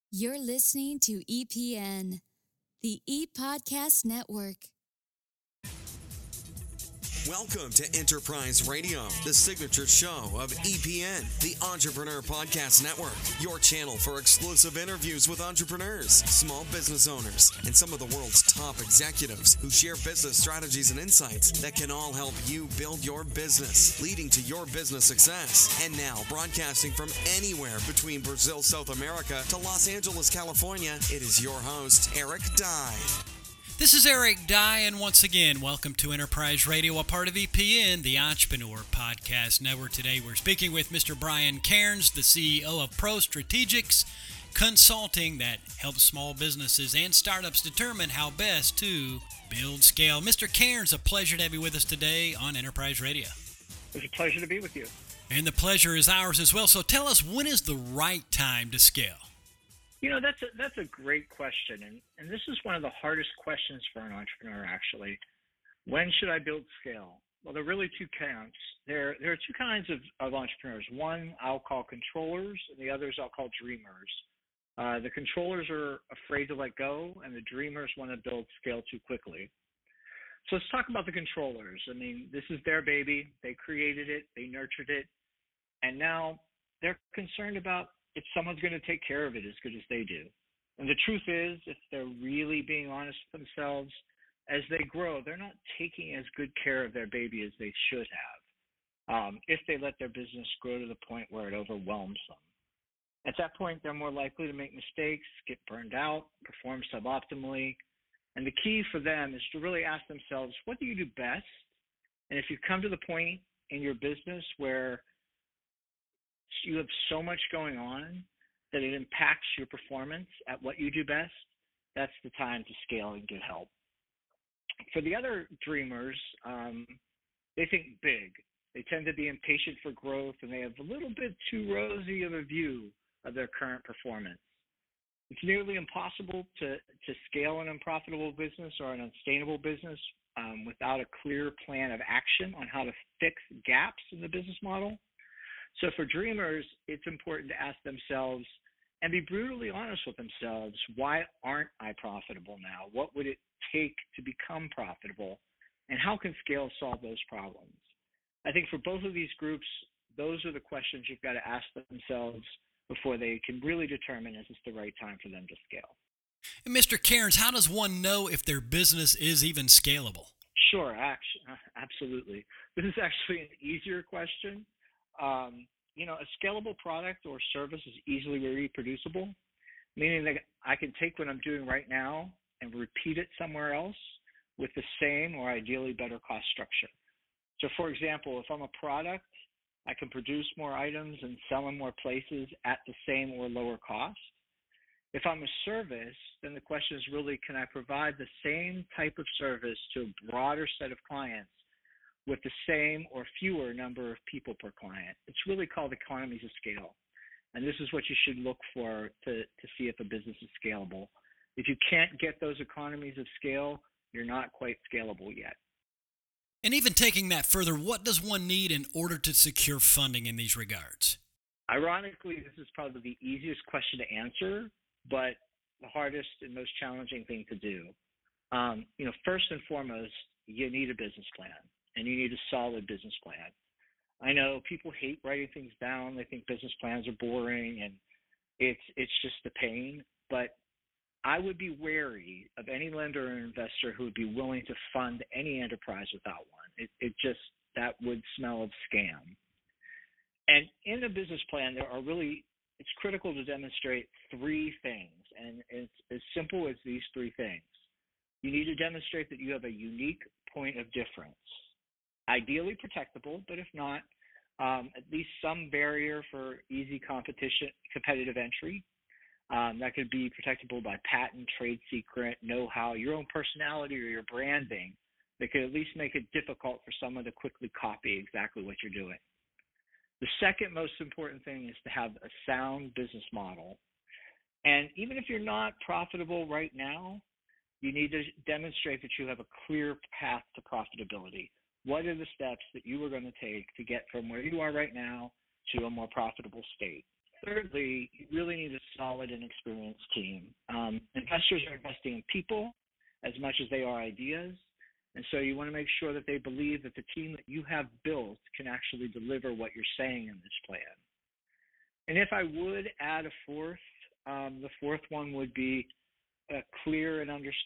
You're listening to EPN, the ePodcast Network. Welcome to Enterprise Radio, the signature show of EPN, the Entrepreneur Podcast Network, your channel for exclusive interviews with entrepreneurs, small business owners, and some of the world's top executives who share business strategies and insights that can all help you build your business, leading to your business success. And now, broadcasting from anywhere between Brazil, South America to Los Angeles, California, it is your host, Eric Dye. This is Eric Dye, and once again, welcome to Enterprise Radio, a part of EPN, the Entrepreneur Podcast Network. Today, we're speaking with Mr. Brian Cairns, the CEO of Pro Strategics Consulting, that helps small businesses and startups determine how best to build scale. Mr. Cairns, a pleasure to have you with us today on Enterprise Radio. It's a pleasure to be with you. And the pleasure is ours as well. So tell us, when is the right time to scale? You know, that's a great question, and this is one of the hardest questions for an entrepreneur, actually. When should I build scale? Well, there are really two camps. There are two kinds of entrepreneurs. One I'll call controllers, and the others I'll call dreamers. The controllers are afraid to let go, and the dreamers want to build scale too quickly. So let's talk about the controllers. I mean, this is their baby. They created it. They nurtured it. And now they're concerned about if someone's going to take care of it as good as they do. And the truth is, if they're really being honest with themselves, as they grow, they're not taking as good care of their baby as they should have, if they let their business grow to the point where it overwhelms them. At that point, they're more likely to make mistakes, get burned out, perform suboptimally. And the key for them is to really ask themselves, what do you do best? And if you come to the point in your business where you have so much going on that it impacts your performance at what you do best, that's the time to scale and get help. For the other dreamers, they think big. They tend to be impatient for growth, and they have a little bit too rosy of a view of their current performance. It's nearly impossible to scale an unprofitable business or an unsustainable business without a clear plan of action on how to fix gaps in the business model. So for dreamers, it's important to ask themselves and be brutally honest with themselves, why aren't I profitable now? What would it take to become profitable? And how can scale solve those problems? I think for both of these groups, those are the questions you've got to ask themselves before they can really determine is this the right time for them to scale. And Mr. Cairns, how does one know if their business is even scalable? Sure, absolutely. This is actually an easier question. A scalable product or service is easily reproducible, meaning that I can take what I'm doing right now and repeat it somewhere else with the same or ideally better cost structure. So, for example, if I'm a product, I can produce more items and sell in more places at the same or lower cost. If I'm a service, then the question is really, can I provide the same type of service to a broader set of clients with the same or fewer number of people per client? It's really called economies of scale. And this is what you should look for to see if a business is scalable. If you can't get those economies of scale, you're not quite scalable yet. And even taking that further, what does one need in order to secure funding in these regards? Ironically, this is probably the easiest question to answer, but the hardest and most challenging thing to do. First and foremost, you need a business plan. And you need a solid business plan. I know people hate writing things down. They think business plans are boring and it's just a pain. But I would be wary of any lender or investor who would be willing to fund any enterprise without one. That would smell of scam. And in a business plan, it's critical to demonstrate three things. And it's as simple as these three things. You need to demonstrate that you have a unique point of difference. Ideally protectable, but if not, at least some barrier for easy competitive entry. That could be protectable by patent, trade secret, know-how, your own personality or your branding that could at least make it difficult for someone to quickly copy exactly what you're doing. The second most important thing is to have a sound business model. And even if you're not profitable right now, you need to demonstrate that you have a clear path to profitability. What are the steps that you are going to take to get from where you are right now to a more profitable state? thirdly, you really need a solid and experienced team. Investors are investing in people as much as they are ideas. And so you want to make sure that they believe that the team that you have built can actually deliver what you're saying in this plan. And if I would add a fourth, the fourth one would be a clear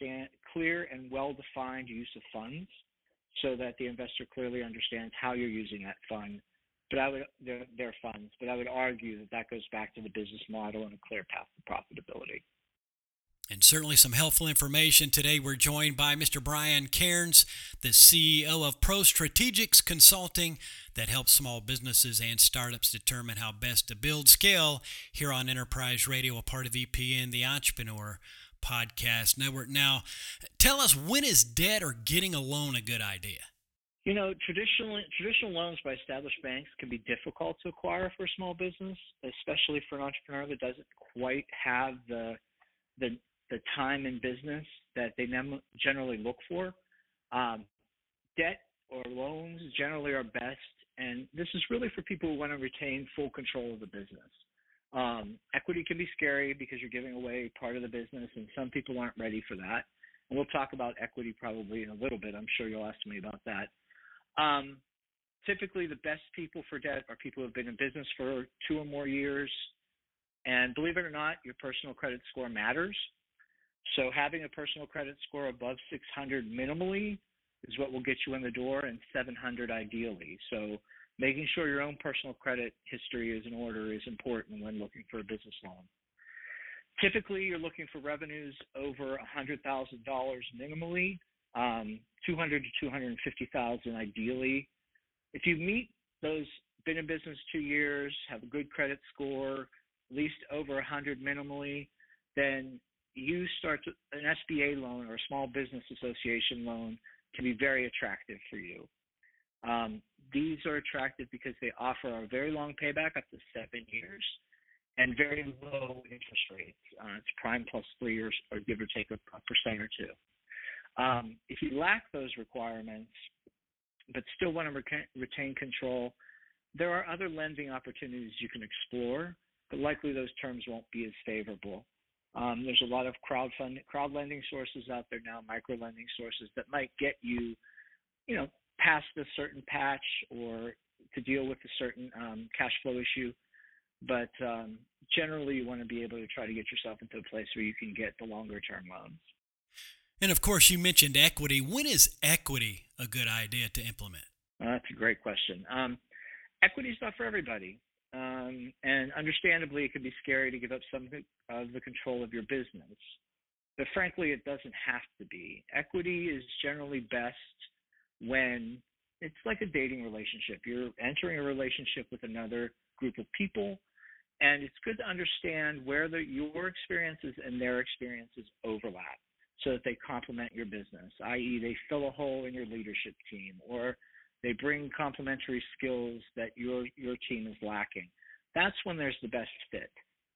and well-defined use of funds, so that the investor clearly understands how you're using that fund. But their funds. But I would argue that goes back to the business model and a clear path to profitability. And certainly some helpful information today. We're joined by Mr. Brian Cairns, the CEO of Pro Strategics Consulting, that helps small businesses and startups determine how best to build scale, here on Enterprise Radio, a part of EPN, the Entrepreneur Podcast Network. Now, tell us, when is debt or getting a loan a good idea? You know, traditional loans by established banks can be difficult to acquire for a small business, especially for an entrepreneur that doesn't quite have the time in business that they generally look for. Debt or loans generally are best, and this is really for people who want to retain full control of the business. Equity can be scary because you're giving away part of the business, and some people aren't ready for that. And we'll talk about equity probably in a little bit. I'm sure you'll ask me about that. Typically, the best people for debt are people who have been in business for 2 or more years. And believe it or not, your personal credit score matters. So having a personal credit score above 600 minimally is what will get you in the door, and 700 ideally. So making sure your own personal credit history is in order is important when looking for a business loan. Typically, you're looking for revenues over $100,000 minimally, 200 to 250,000 ideally. If you meet those, been in business 2 years, have a good credit score, at least over 100 minimally, then you start to, an SBA loan or a small business association loan can be very attractive for you. These are attractive because they offer a very long payback, up to 7 years, and very low interest rates. It's prime plus 3 years, or give or take a percent or two. If you lack those requirements, but still want to retain control, there are other lending opportunities you can explore, but likely those terms won't be as favorable. There's a lot of crowd lending sources out there now, micro lending sources that might get you, past a certain patch or to deal with a certain cash flow issue. But generally, you want to be able to try to get yourself into a place where you can get the longer term loans. And of course, you mentioned equity. When is equity a good idea to implement? That's a great question. Equity is not for everybody. And understandably, it can be scary to give up some of the control of your business. But frankly, it doesn't have to be. Equity is generally best when it's like a dating relationship. You're entering a relationship with another group of people, and it's good to understand where your experiences and their experiences overlap so that they complement your business, i.e. they fill a hole in your leadership team, or they bring complementary skills that your team is lacking. That's when there's the best fit.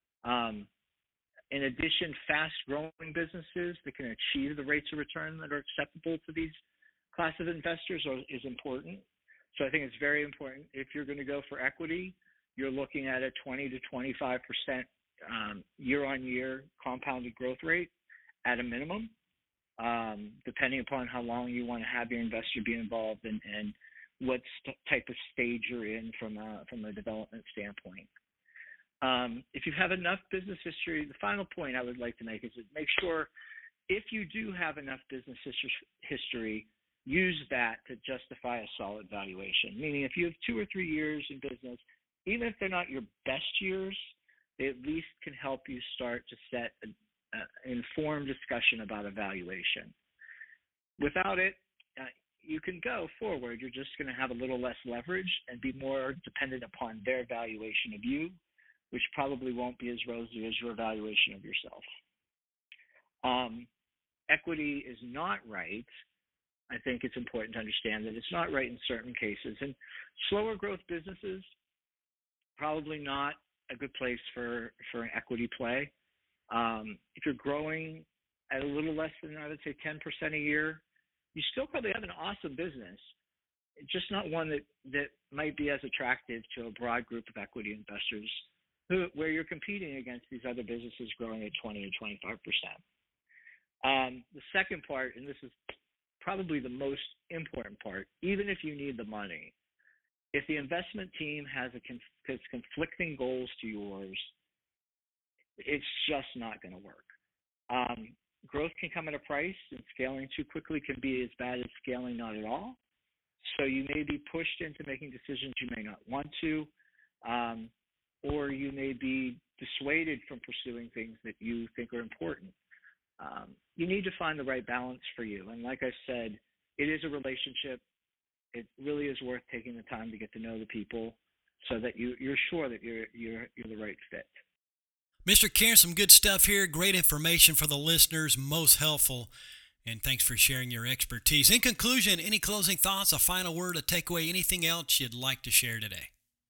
In addition, fast-growing businesses that can achieve the rates of return that are acceptable to these class of investors is important. So I think it's very important. If you're going to go for equity, you're looking at a 20 to 25% year-on-year compounded growth rate at a minimum, depending upon how long you want to have your investor be involved and what type of stage you're in from a development standpoint. If you have enough business history, the final point I would like to make is that make sure if you do have enough business history, use that to justify a solid valuation. Meaning if you have 2 or 3 years in business, even if they're not your best years, they at least can help you start to set an informed discussion about a valuation. Without it, you can go forward. You're just going to have a little less leverage and be more dependent upon their valuation of you, which probably won't be as rosy as your evaluation of yourself. Equity is not right. I think it's important to understand that it's not right in certain cases. And slower growth businesses, probably not a good place for an equity play. If you're growing at a little less than, I would say, 10% a year, you still probably have an awesome business, just not one that might be as attractive to a broad group of equity investors where you're competing against these other businesses growing at 20 to 25%. The second part, and this is probably the most important part, even if you need the money, if the investment team has conflicting goals to yours, it's just not going to work. Growth can come at a price, and scaling too quickly can be as bad as scaling not at all. So you may be pushed into making decisions you may not want to, or you may be dissuaded from pursuing things that you think are important. You need to find the right balance for you. And like I said, it is a relationship. It really is worth taking the time to get to know the people so that you're sure that you're the right fit. Mr. Cairns, some good stuff here. Great information for the listeners, most helpful. And thanks for sharing your expertise. In conclusion, any closing thoughts, a final word, a takeaway, anything else you'd like to share today?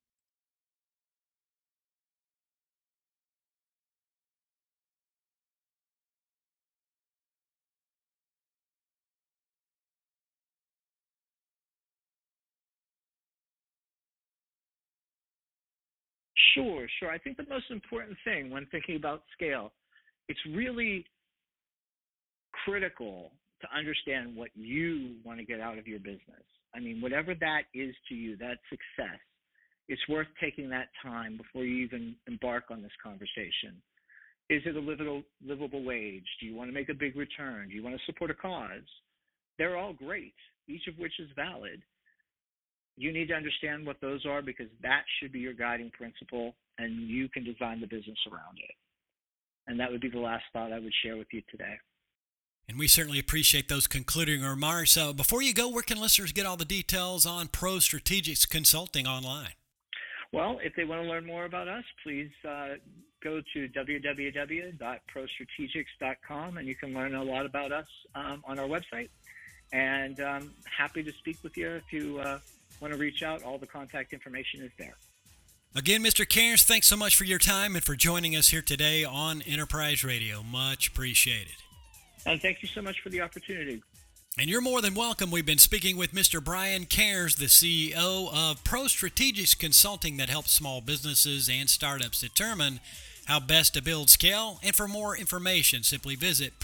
Sure. I think the most important thing when thinking about scale, it's really critical to understand what you want to get out of your business. I mean, whatever that is to you, that success, it's worth taking that time before you even embark on this conversation. Is it a livable wage? Do you want to make a big return? Do you want to support a cause? They're all great, each of which is valid. You need to understand what those are because that should be your guiding principle, and you can design the business around it. And that would be the last thought I would share with you today. And we certainly appreciate those concluding remarks. So before you go, where can listeners get all the details on Pro Strategics Consulting online? Well, if they want to learn more about us, please go to www.prostrategics.com, and you can learn a lot about us on our website. And I'm happy to speak with you if you want to reach out. All the contact information is there. Again, Mr. Cairns, thanks so much for your time and for joining us here today on Enterprise Radio. Much appreciated. And thank you so much for the opportunity. And you're more than welcome. We've been speaking with Mr. Brian Cairns, the CEO of Pro Strategics Consulting that helps small businesses and startups determine how best to build scale. And for more information, simply visit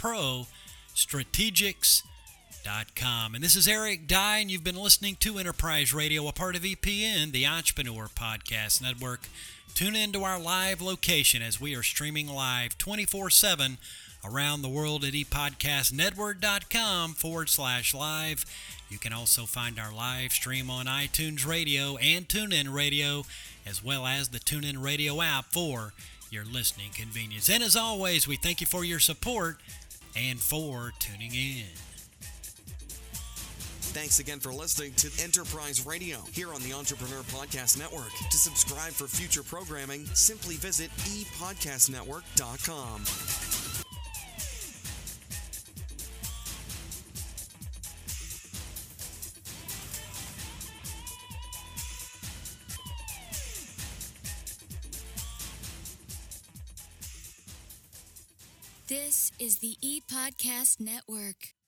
prostrategics.com. And this is Eric Dye, and you've been listening to Enterprise Radio, a part of EPN, the Entrepreneur Podcast Network. Tune in to our live location as we are streaming live 24/7 around the world at epodcastnetwork.com/live. You can also find our live stream on iTunes Radio and TuneIn Radio, as well as the TuneIn Radio app for your listening convenience. And as always, we thank you for your support and for tuning in. Thanks again for listening to Enterprise Radio here on the Entrepreneur Podcast Network. To subscribe for future programming, simply visit epodcastnetwork.com. This is the ePodcast Network.